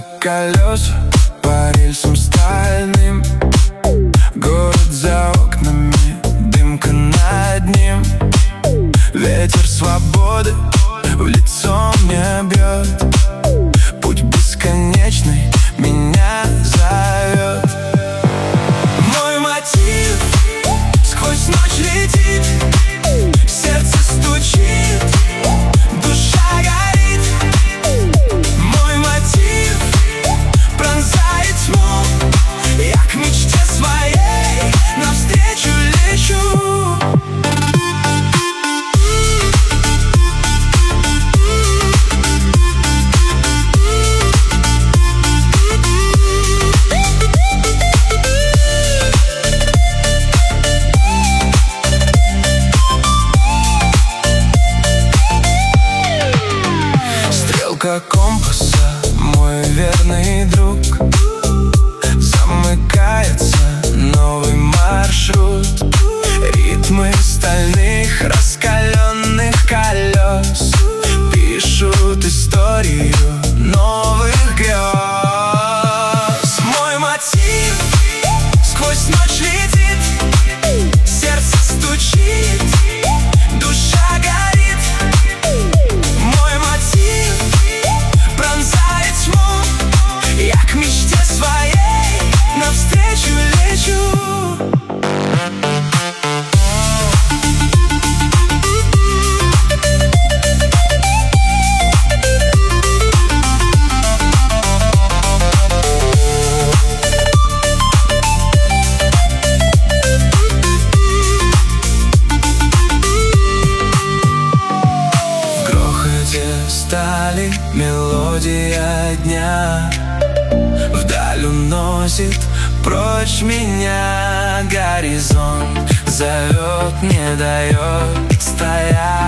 Крутятся колеса по рельсам стальным. Город за окнами, дымка над ним. Ветер свободы в лицо мне бьет. Путь бесконечный меня зовет. Мой мотив сквозь ночь летит, сердце стучит, душа горит. Мой мотив пронзает тьму, я к мечте своей навстречу лечу. Стрелка компаса, мой верный друг, замыкается новый маршрут. Ритмы стальных раскаленных колес пишут историю новых грез. Мой мотив сквозь ночь летит, сердце стучит, душа горит. Мой мотив пронзает тьму, я к мечте своей навстречу лечу. Стали мелодия дня, вдаль уносит прочь меня. Горизонт зовет, не дает стоять.